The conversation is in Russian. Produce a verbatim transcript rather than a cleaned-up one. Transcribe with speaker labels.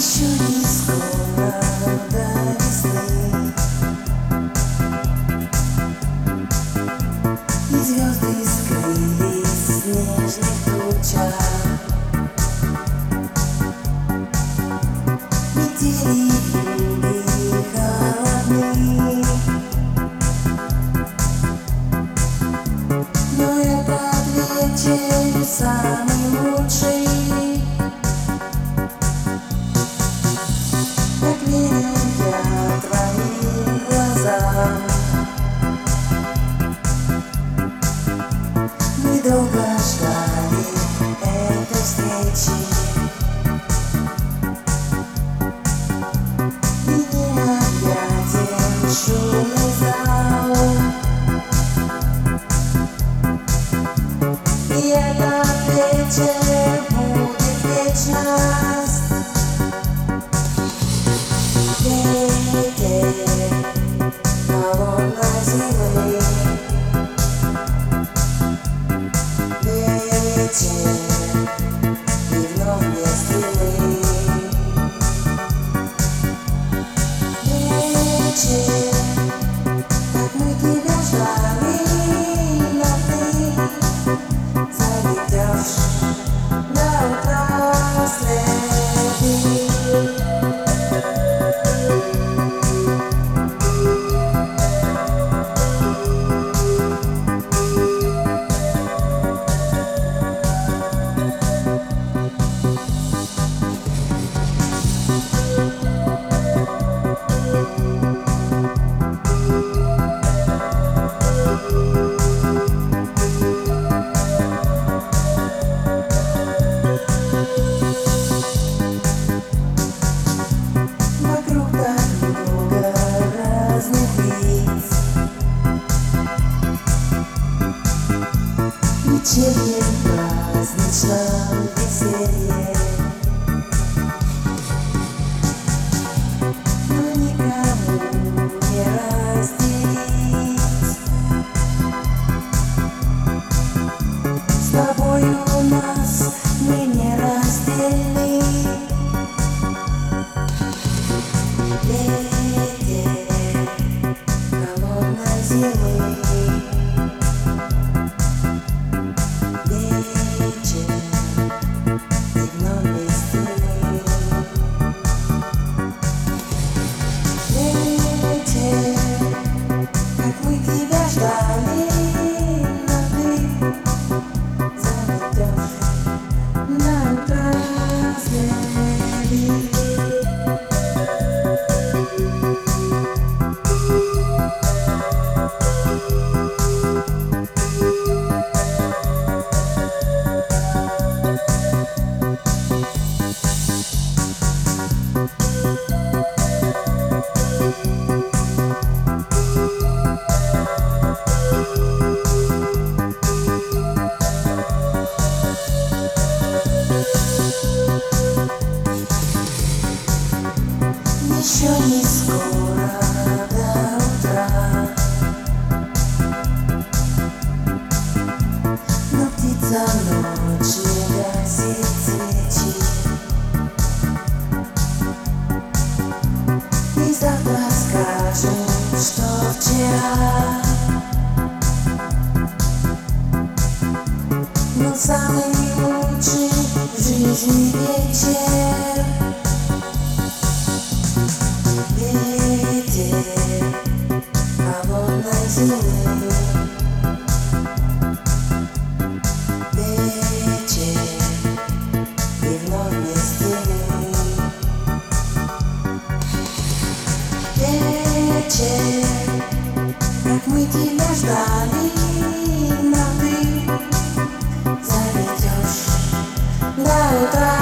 Speaker 1: Еще не скоро до весны, и звезды скрылись в снежных тучах. Метели юги холодны, но этот вечер самый лучший. Так верю я твоим глазам. Мы долго ждали этой встречи, и не объятен шумный зал. И этот вечер будет вечность. Ветер холодной зимы, вечер, и вновь без мы. Вечер, как мы тебя ждали, но ты заведешь до утра следы. Вокруг так много разных лиц, вечернее праздничном веселье, но никому не разделить. С тобою у нас мы не раздельны. Ветер холодной зимы, вечер, и вновь без тьмы. Ветер, как мы тебя ждали, но ты заметешь на утро следы. Еще не скоро до утра, но птица ночи гасит свечи, и завтра скажем, что вчера был самый лучший в жизни вечер. Ветер холодной зимы, вечер, и вновь без тьмы. Вечер, как мы тебя ждали, но ты заведешь до утра.